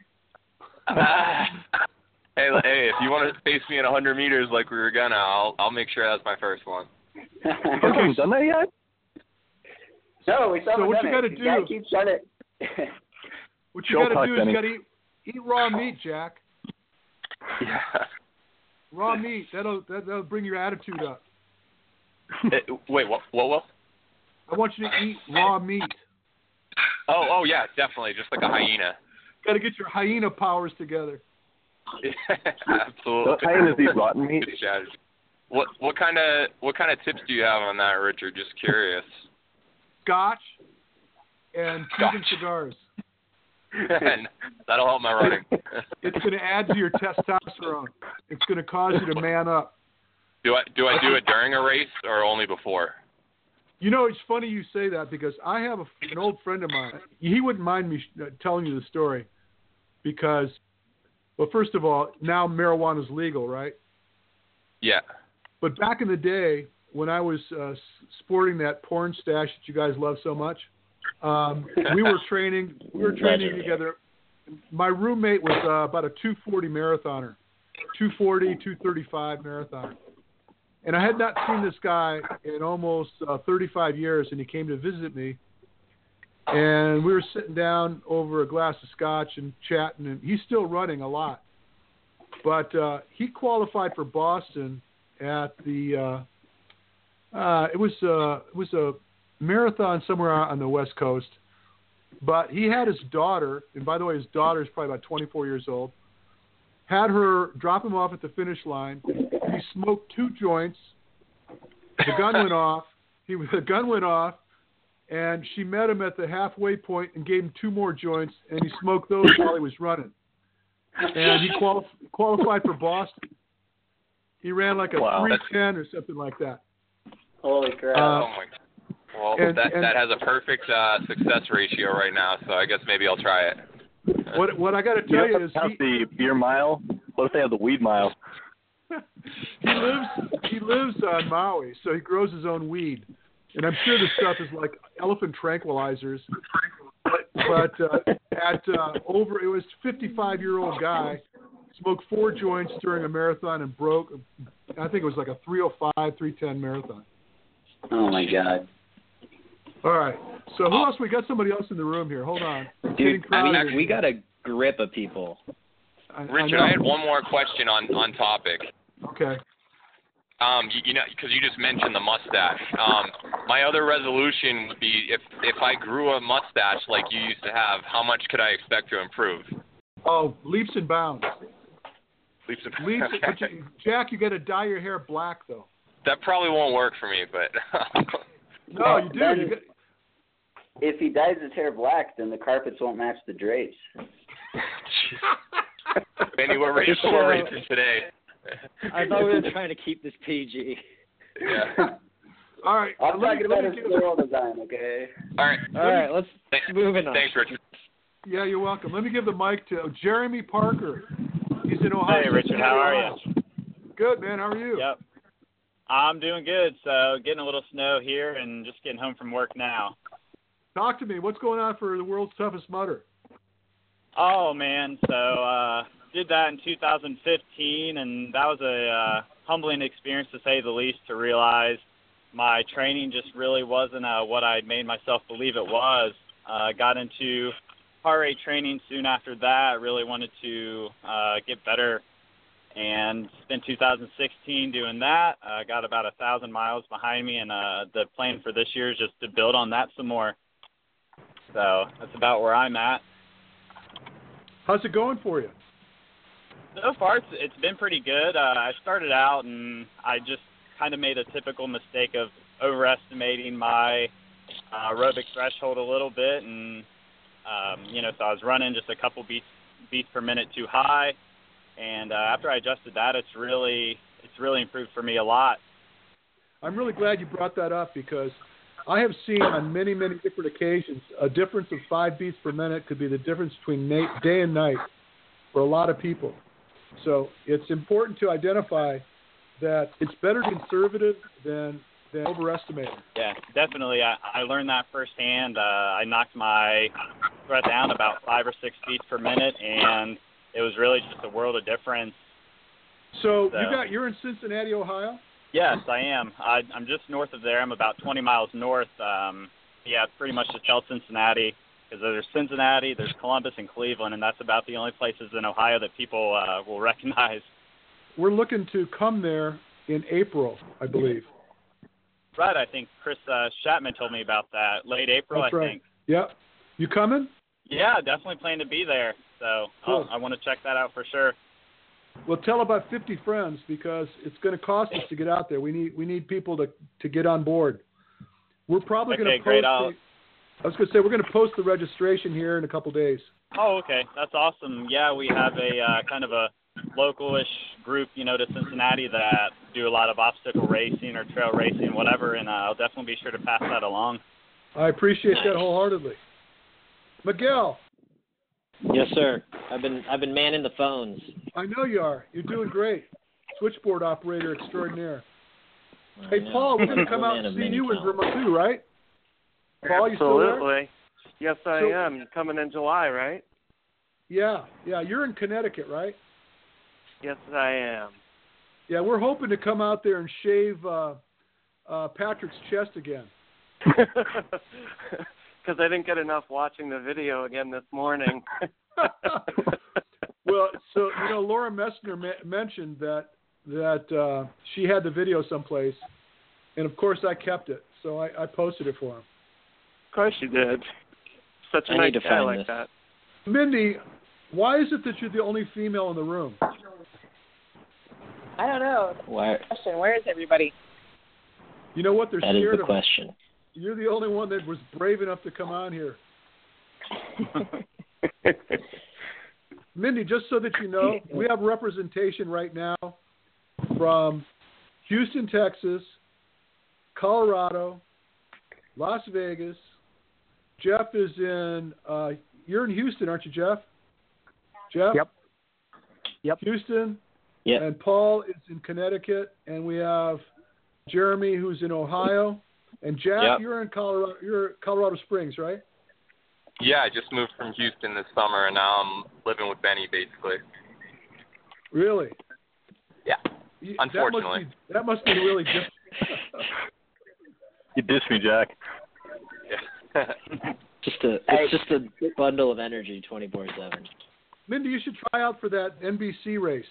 Hey, if you want to face me in 100 meters like we were gonna, I'll make sure that's my first one. Have you done that yet? No, we still haven't done it. So what you got to do? You got to keep trying it. What you got to do is you got to eat raw meat, Jack. Yeah. Raw meat. That'll bring your attitude up. Wait, what? I want you to eat raw meat. Oh yeah, definitely, just like a hyena. Got to get your hyena powers together. Absolutely. Don't hyenas eat rotten meat? What kind of tips do you have on that, Richard? Just curious. Scotch and Cuban cigars. And that'll help my running. It's going to add to your testosterone. It's going to cause you to man up. Do I do it during a race or only before? It's funny you say that, because I have an old friend of mine. He wouldn't mind me telling you the story, because, well, first of all, now marijuana is legal, right? Yeah. But back in the day, when I was sporting that porn stash that you guys love so much, we were training together. My roommate was about a 240 marathoner, 240, 235 marathoner. And I had not seen this guy in almost 35 years, and he came to visit me. And we were sitting down over a glass of scotch and chatting, and he's still running a lot. But he qualified for Boston at the it was a marathon somewhere on the West Coast. But he had his daughter, and by the way, his daughter is probably about 24 years old, had her drop him off at the finish line. He smoked 2 joints. The gun went off. The gun went off, and she met him at the halfway point and gave him 2 more joints, and he smoked those while he was running. And he qualified for Boston. He ran like a 3:10 or something like that. Holy crap! Oh my! Well, that has a perfect success ratio right now, so I guess maybe I'll try it. What I got to tell you is the beer mile. What if they have the weed mile? He lives on Maui, so he grows his own weed, and I'm sure the stuff is like elephant tranquilizers. But it was 55-year-old guy smoked 4 joints during a marathon and broke. I think it was like a 3:05, 3:10 marathon. Oh my God! All right, so who else? We got somebody else in the room here. Hold on, dude. We got a grip of people. Richard, I had one more question on topic. Okay. You know, because you just mentioned the mustache. My other resolution would be if I grew a mustache like you used to have, how much could I expect to improve? Oh, leaps and bounds. Leaps. But Jack, you got to dye your hair black though. That probably won't work for me, but. No, you do. If he dyes his hair black, then the carpets won't match the drapes. Benny, what race is today? I thought we were trying to keep this PG. Yeah. All right. I'm talking about his floral design, okay? All right. Let's move on. Thanks, Richard. Yeah, you're welcome. Let me give the mic to Jeremy Parker. He's in Ohio. Hey, Richard. How are you? Good, man. How are you? Yep. I'm doing good. So getting a little snow here and just getting home from work now. Talk to me. What's going on for the world's toughest mudder? Oh, man. So did that in 2015, and that was a humbling experience, to say the least, to realize my training just really wasn't what I made myself believe it was. Got into heart rate training soon after that. Really wanted to get better, and spent 2016 doing that. Got about 1,000 miles behind me, and the plan for this year is just to build on that some more. So that's about where I'm at. How's it going for you? So far, it's been pretty good. I started out, and I just kind of made a typical mistake of overestimating my aerobic threshold a little bit, and so I was running just a couple beats per minute too high. And after I adjusted that, it's really improved for me a lot. I'm really glad you brought that up, because I have seen on many, many different occasions a difference of 5 beats per minute could be the difference between day and night for a lot of people. So it's important to identify that it's better conservative than overestimated. Yeah, definitely. I learned that firsthand. I knocked my breath down about 5 or 6 beats per minute, and it was really just a world of difference. So you're in Cincinnati, Ohio? Yes, I am. I'm just north of there. I'm about 20 miles north. Pretty much just tell Cincinnati, because there's Cincinnati, there's Columbus, and Cleveland, and that's about the only places in Ohio that people will recognize. We're looking to come there in April, I believe. Right, I think Chris Chapman told me about that. Late April, that's I right. think. Yeah. You coming? Yeah, definitely plan to be there. So cool. I want to check that out for sure. Well, tell about 50 friends, because it's going to cost us to get out there. We need people to get on board. We're probably going to post. I was going to say we're going to post the registration here in a couple days. Oh, okay, that's awesome. Yeah, we have a kind of a local-ish group, to Cincinnati that do a lot of obstacle racing or trail racing, whatever, and I'll definitely be sure to pass that along. I appreciate that wholeheartedly. Miguel. Yes, sir. I've been manning the phones. I know you are. You're doing great. Switchboard operator extraordinaire. Hey, Paul, we're going to come out and see you in Vermont too, right? Paul, you still there? Absolutely. Yes, I am. You're coming in July, right? Yeah. You're in Connecticut, right? Yes, I am. Yeah, we're hoping to come out there and shave Patrick's chest again. Because I didn't get enough watching the video again this morning. Well, so Laura Messner mentioned that she had the video someplace, and of course I kept it, so I posted it for him. Of course you did. Such a nice guy like that. Mindy, why is it that you're the only female in the room? I don't know. Why? Question. Where is everybody? You know what? They're scared of. That is the question. You're the only one that was brave enough to come on here. Mindy, just so that you know, we have representation right now from Houston, Texas, Colorado, Las Vegas. Jeff is in, you're in Houston, aren't you, Jeff? Jeff? Yep. Houston. Yep. And Paul is in Connecticut. And we have Jeremy, who's in Ohio. And Jack, you're in Colorado. You're Colorado Springs, right? Yeah, I just moved from Houston this summer, and now I'm living with Benny, basically. Really? Yeah. Unfortunately. That must be really difficult. You dissed me, Jack. Yeah. It's just a bundle of energy 24/7. Mindy, you should try out for that NBC race.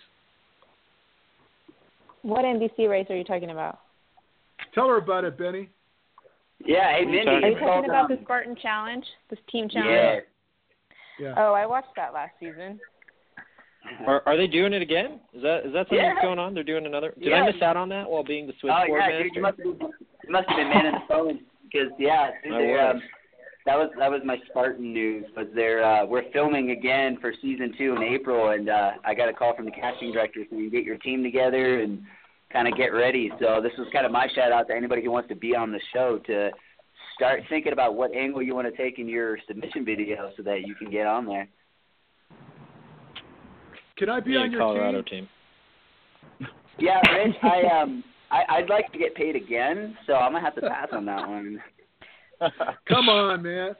What NBC race are you talking about? Tell her about it, Benny. Yeah, hey, Mindy. Are you talking about the Spartan Challenge, this team challenge? Yeah. Oh, I watched that last season. Are they doing it again? Is that something that's going on? They're doing another. Did I miss out on that while being the Swiss Sport master? Dude, you must have been manning the phone because that was my Spartan news. But we're filming again for season 2 in April, and I got a call from the casting director saying get your team together and kind of get ready. So this was kind of my shout out to anybody who wants to be on the show to start thinking about what angle you want to take in your submission video so that you can get on there. Can I be on your Colorado team? Yeah, Rich, I'd like to get paid again, so I'm gonna have to pass on that one. Come on, man.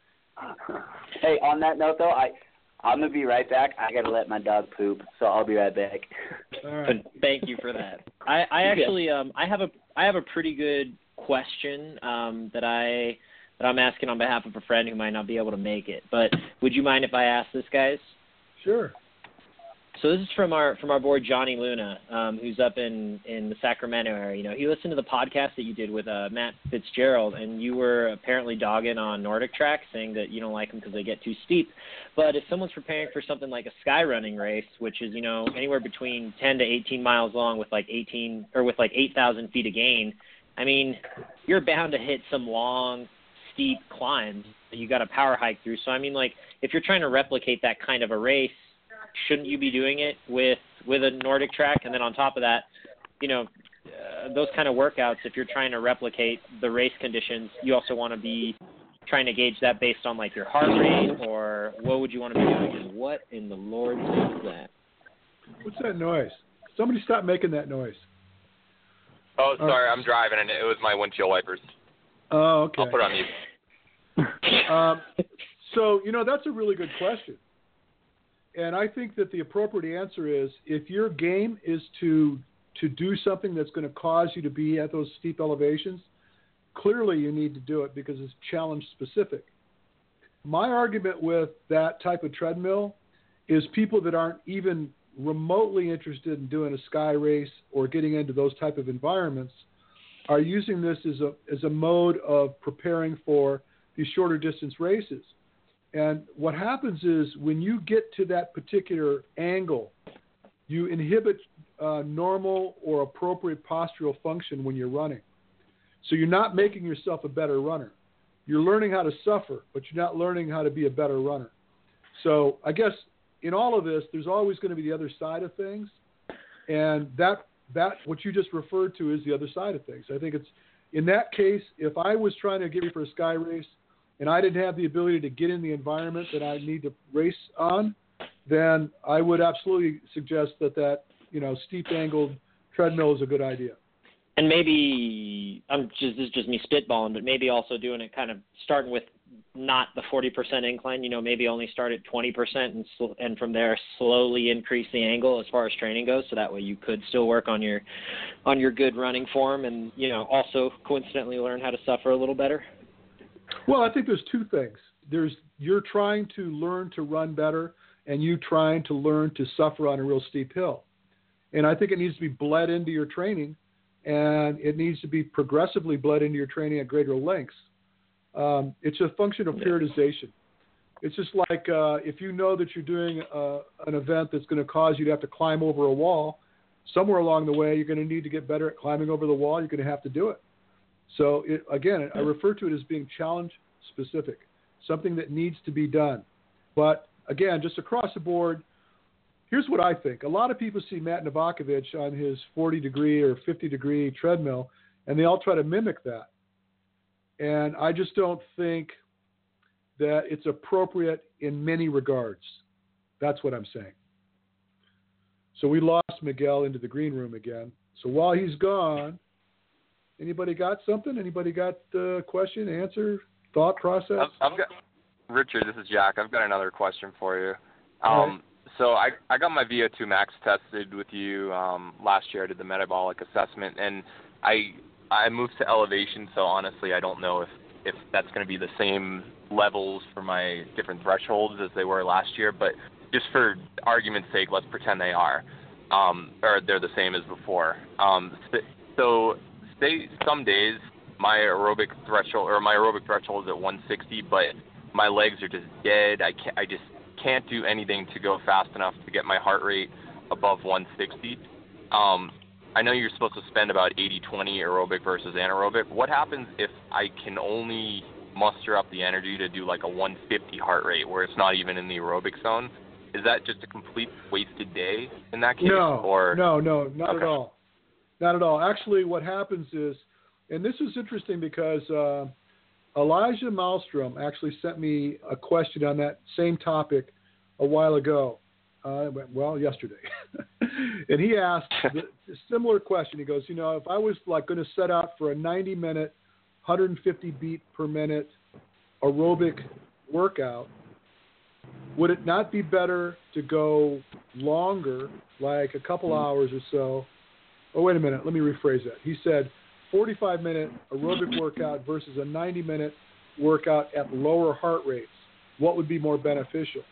Hey, on that note though, I'm gonna be right back. I gotta let my dog poop, so I'll be right back. All right. Thank you for that. I actually I have a pretty good question that I'm asking on behalf of a friend who might not be able to make it. But would you mind if I ask this, guys? Sure. So this is from our boy Johnny Luna, who's up in the Sacramento area. He listened to the podcast that you did with Matt Fitzgerald, and you were apparently dogging on Nordic Track, saying that you don't like them because they get too steep. But if someone's preparing for something like a sky running race, which is anywhere between 10 to 18 miles long with like 8,000 feet of gain, I mean, you're bound to hit some long, steep climbs that you got to power hike through. So I mean, like if you're trying to replicate that kind of a race, shouldn't you be doing it with a Nordic Track? And then on top of that, those kind of workouts, if you're trying to replicate the race conditions, you also want to be trying to gauge that based on like your heart rate, or what would you want to be doing? And what in the Lord's name is that? What's that noise? Somebody stop making that noise. Oh, sorry, I'm driving, and it was my windshield wipers. Oh, okay. I'll put it on mute. So, that's a really good question. And I think that the appropriate answer is if your game is to do something that's going to cause you to be at those steep elevations, clearly you need to do it because it's challenge specific. My argument with that type of treadmill is people that aren't even remotely interested in doing a sky race or getting into those type of environments are using this as a mode of preparing for these shorter distance races. And what happens is when you get to that particular angle, you inhibit normal or appropriate postural function when you're running. So you're not making yourself a better runner. You're learning how to suffer, but you're not learning how to be a better runner. So I guess in all of this, there's always going to be the other side of things. And that what you just referred to is the other side of things. I think it's in that case, if I was trying to get ready for a sky race, and I didn't have the ability to get in the environment that I need to race on, then I would absolutely suggest that steep angled treadmill is a good idea. And maybe this is just me spitballing, but maybe also doing it kind of starting with not the 40% incline. Maybe only start at 20% and from there slowly increase the angle as far as training goes. So that way you could still work on your good running form and also coincidentally learn how to suffer a little better. Well, I think there's two things. You're trying to learn to run better, and you trying to learn to suffer on a real steep hill. And I think it needs to be bled into your training, and it needs to be progressively bled into your training at greater lengths. It's a function of periodization. It's just like if you know that you're doing an event that's going to cause you to have to climb over a wall, somewhere along the way you're going to need to get better at climbing over the wall. You're going to have to do it. So, I refer to it as being challenge specific, something that needs to be done. But, again, just across the board, here's what I think. A lot of people see Matt Novakovic on his 40-degree or 50-degree treadmill, and they all try to mimic that. And I just don't think that it's appropriate in many regards. That's what I'm saying. So we lost Miguel into the green room again. So while he's gone, anybody got something? Anybody got a question, answer, thought process? I've got Richard, this is Jack. I've got another question for you. Right. So I got my VO2 max tested with you last year. I did the metabolic assessment, and I moved to elevation, so honestly I don't know if that's going to be the same levels for my different thresholds as they were last year, but just for argument's sake, let's pretend they are, or they're the same as before. So say some days my aerobic threshold is at 160, but my legs are just dead. I just can't do anything to go fast enough to get my heart rate above 160. I know you're supposed to spend about 80-20 aerobic versus anaerobic. What happens if I can only muster up the energy to do like a 150 heart rate where it's not even in the aerobic zone? Is that just a complete wasted day in that case? No, or? No, not okay. at all. Not at all. Actually, what happens is, and this is interesting because Elijah Malmstrom actually sent me a question on that same topic a while ago. Yesterday. And he asked a similar question. He goes, if I was like going to set out for a 90-minute, 150 beat per minute aerobic workout, would it not be better to go longer, like a couple hours or so? Oh, wait a minute. Let me rephrase that. He said 45-minute aerobic workout versus a 90-minute workout at lower heart rates. What would be more beneficial?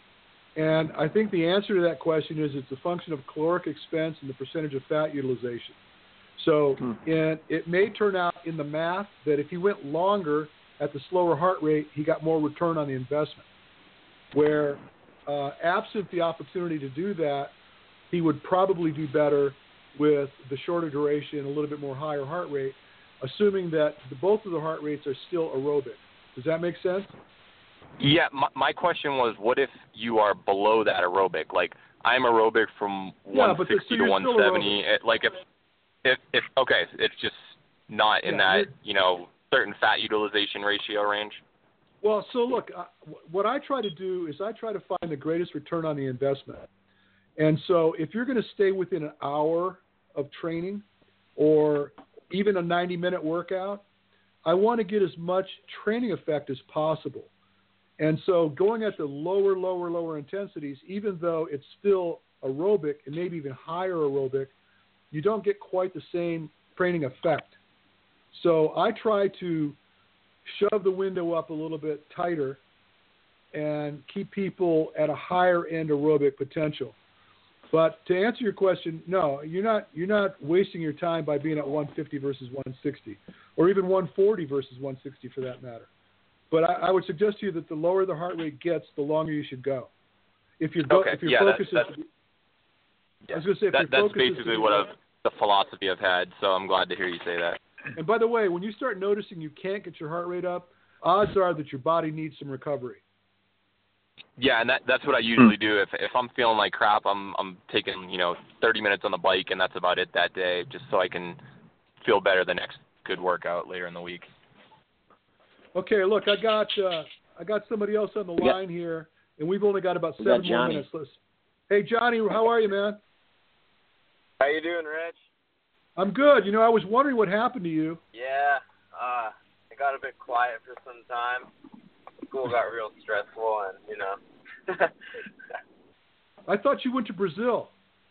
And I think the answer to that question is it's a function of caloric expense and the percentage of fat utilization. So and it may turn out in the math that if he went longer at the slower heart rate, he got more return on the investment. Where absent the opportunity to do that, he would probably do better with the shorter duration, a little bit more higher heart rate, assuming that both of the heart rates are still aerobic. Does that make sense? Yeah, my question was, what if you are below that aerobic? Like, I'm aerobic from 160 to 170. Like, if okay, it's just not in that, certain fat utilization ratio range. Well, so look, what I try to do is I try to find the greatest return on the investment. And so if you're going to stay within an hour of training or even a 90-minute workout, I want to get as much training effect as possible. And so going at the lower intensities, even though it's still aerobic and maybe even higher aerobic, you don't get quite the same training effect. So I try to shove the window up a little bit tighter and keep people at a higher end aerobic potential. But to answer your question, no, you're not wasting your time by being at 150 versus 160, or even 140 versus 160 for that matter. But I would suggest to you that the lower the heart rate gets, the longer you should go. If your focus is, I was going to say, that's basically the philosophy I've had. So I'm glad to hear you say that. And by the way, when you start noticing you can't get your heart rate up, odds are that your body needs some recovery. Yeah, and that's what I usually do. If I'm feeling like crap, I'm taking 30 minutes on the bike, and that's about it that day, just so I can feel better the next good workout later in the week. Okay, look, I got somebody else on the line here, and we've only got about 7 more minutes. Hey, Johnny, how are you, man? How you doing, Rich? I'm good. I was wondering what happened to you. Yeah, I got a bit quiet for some time. School got real stressful, and I thought you went to Brazil.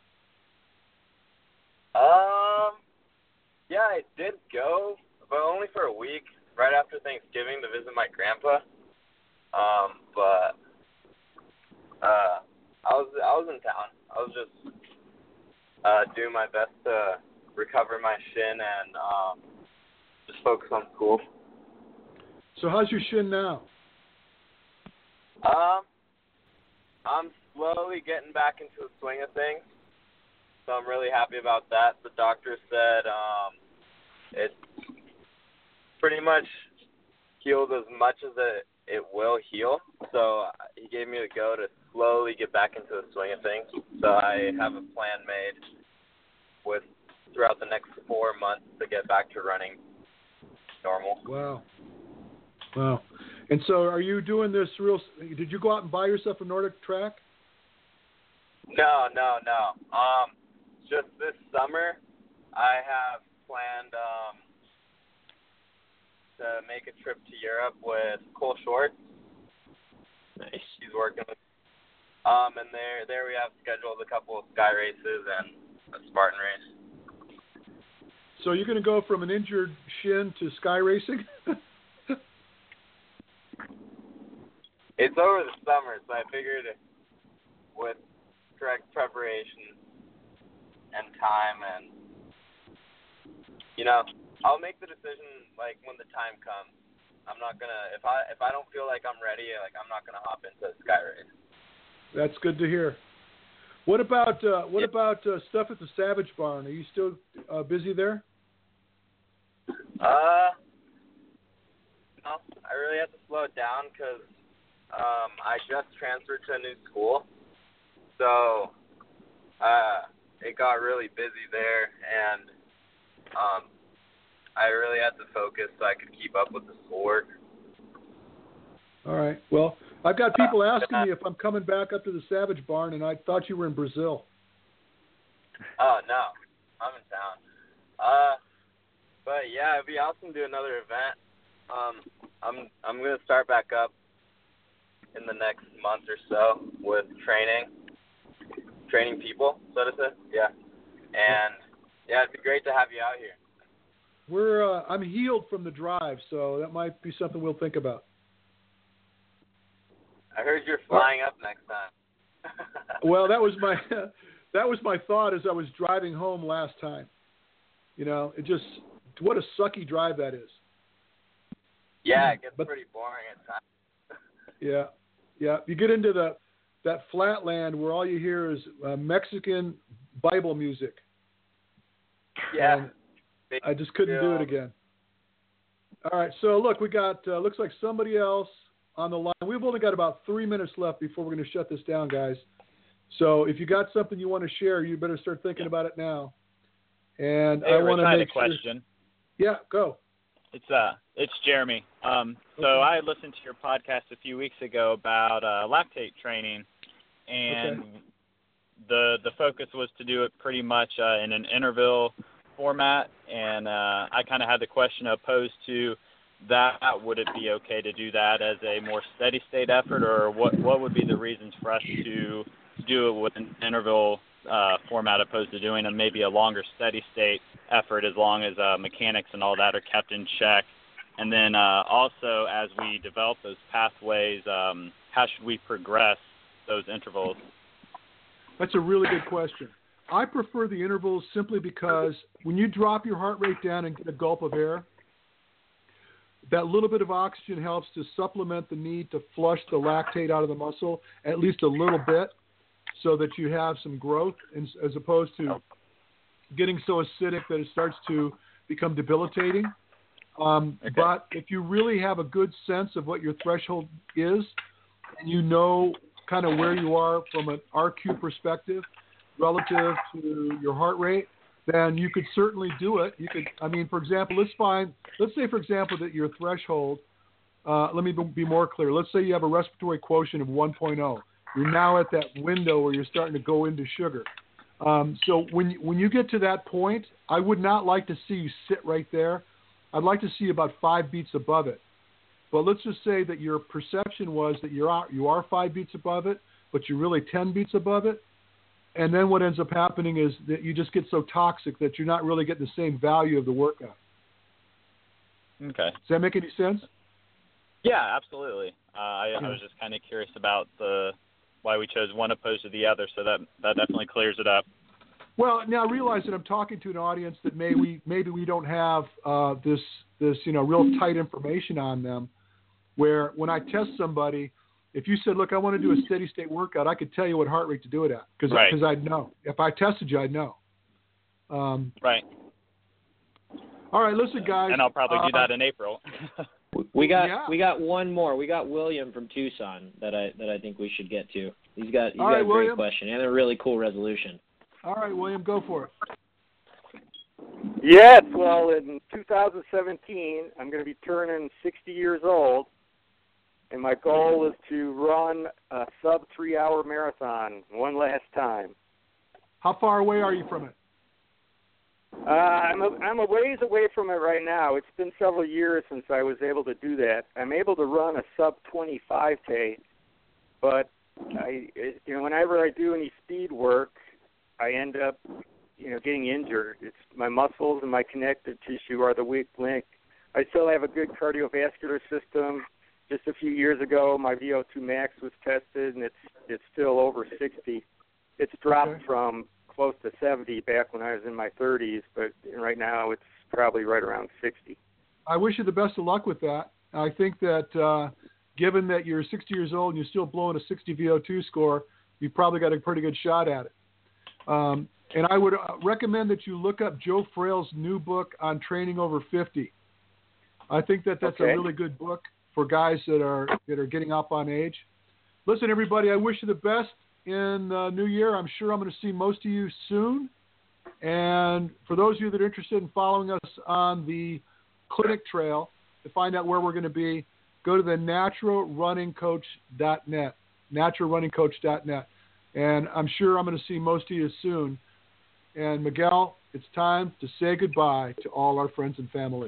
Yeah, I did go, but only for a week, right after Thanksgiving to visit my grandpa. But I was in town. I was just doing my best to recover my shin and just focus on school. So how's your shin now? I'm slowly getting back into the swing of things, so I'm really happy about that. The doctor said it's pretty much healed as much as it will heal, so he gave me the go to slowly get back into the swing of things. So I have a plan made throughout the next 4 months to get back to running normal. Wow. And so are you doing this did you go out and buy yourself a Nordic track? No. Just this summer, I have planned to make a trip to Europe with Cole Short. Nice. He's working with, and there we have scheduled a couple of sky races and a Spartan race. So you're going to go from an injured shin to sky racing? It's over the summer, so I figured with correct preparation and time, and I'll make the decision like when the time comes. I'm not gonna if I don't feel like I'm ready, like I'm not gonna hop into a sky race. That's good to hear. What about stuff at the Savage Barn? Are you still busy there? No, I really have to slow it down because I just transferred to a new school, so it got really busy there, and I really had to focus so I could keep up with the schoolwork. All right. Well, I've got people asking me if I'm coming back up to the Savage Barn, and I thought you were in Brazil. Oh, no. I'm in town. But, yeah, it'd be awesome to do another event. I'm going to start back up in the next month or so with training people, so to say. Yeah. And, yeah, it'd be great to have you out here. I'm healed from the drive, so that might be something we'll think about. I heard you're flying up next time. Well, that was my thought as I was driving home last time. What a sucky drive that is. Yeah, it gets pretty boring at times. Yeah. You get into that flatland where all you hear is Mexican Bible music. Yeah. And I just couldn't do it again. All right, so look, we got looks like somebody else on the line. We've only got about 3 minutes left before we're going to shut this down, guys. So if you got something you want to share, you better start thinking about it now. And hey, I want to make a question. Yeah, go. It's Jeremy. So I listened to your podcast a few weeks ago about lactate training, and the focus was to do it pretty much in an interval format, and I kind of had the question opposed to that. Would it be okay to do that as a more steady state effort, or what would be the reasons for us to do it with an interval format opposed to doing maybe a longer steady state effort, as long as mechanics and all that are kept in check? And then also, as we develop those pathways, how should we progress those intervals? That's a really good question. I prefer the intervals simply because when you drop your heart rate down and get a gulp of air, that little bit of oxygen helps to supplement the need to flush the lactate out of the muscle at least a little bit, so that you have some growth, as opposed to getting so acidic that it starts to become debilitating. But if you really have a good sense of what your threshold is, and you know kind of where you are from an RQ perspective relative to your heart rate, then you could certainly do it. For example, let's say, for example, that your threshold, let me be more clear. Let's say you have a respiratory quotient of 1.0. You're now at that window where you're starting to go into sugar. So when you get to that point, I would not like to see you sit right there. I'd like to see about 5 beats above it. But let's just say that your perception was that you are 5 beats above it, but you're really 10 beats above it. And then what ends up happening is that you just get so toxic that you're not really getting the same value of the workout. Okay. Does that make any sense? Yeah, absolutely. I was just kind of curious about the why we chose one opposed to the other. So that definitely clears it up. Well, now I realize that I'm talking to an audience that maybe we don't have this real tight information on them. Where when I test somebody, if you said, "Look, I want to do a steady state workout," I could tell you what heart rate to do it at because I'd know. If I tested you, I'd know. Right. All right, listen, guys. And I'll probably do that in April. We got one more. We got William from Tucson that I think we should get to. He's got a great William. question and a really cool resolution. All right, William, go for it. Yes, well, in 2017, I'm going to be turning 60 years old, and my goal is to run a sub-3-hour marathon one last time. How far away are you from it? I'm a ways away from it right now. It's been several years since I was able to do that. I'm able to run a sub-25K, but whenever I do any speed work, I end up, getting injured. It's my muscles and my connective tissue are the weak link. I still have a good cardiovascular system. Just a few years ago, my VO2 max was tested, and it's still over 60. It's dropped from close to 70 back when I was in my 30s, but right now it's probably right around 60. I wish you the best of luck with that. I think that given that you're 60 years old and you're still blowing a 60 VO2 score, you've probably got a pretty good shot at it. And I would recommend that you look up Joe Frail's new book on training over 50. I think that's a really good book for guys that are getting up on age. Listen, everybody, I wish you the best in the new year. I'm sure I'm going to see most of you soon. And for those of you that are interested in following us on the clinic trail to find out where we're going to be, go to the naturalrunningcoach.net, naturalrunningcoach.net. And I'm sure I'm going to see most of you soon. And Miguel, it's time to say goodbye to all our friends and family.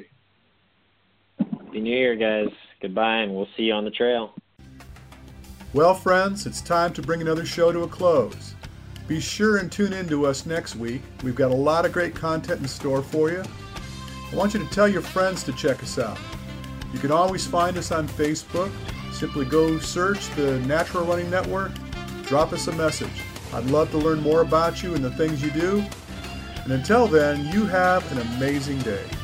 Happy New Year, guys. Goodbye, and we'll see you on the trail. Well, friends, it's time to bring another show to a close. Be sure and tune in to us next week. We've got a lot of great content in store for you. I want you to tell your friends to check us out. You can always find us on Facebook. Simply go search the Natural Running Network. Drop us a message. I'd love to learn more about you and the things you do. And until then, you have an amazing day.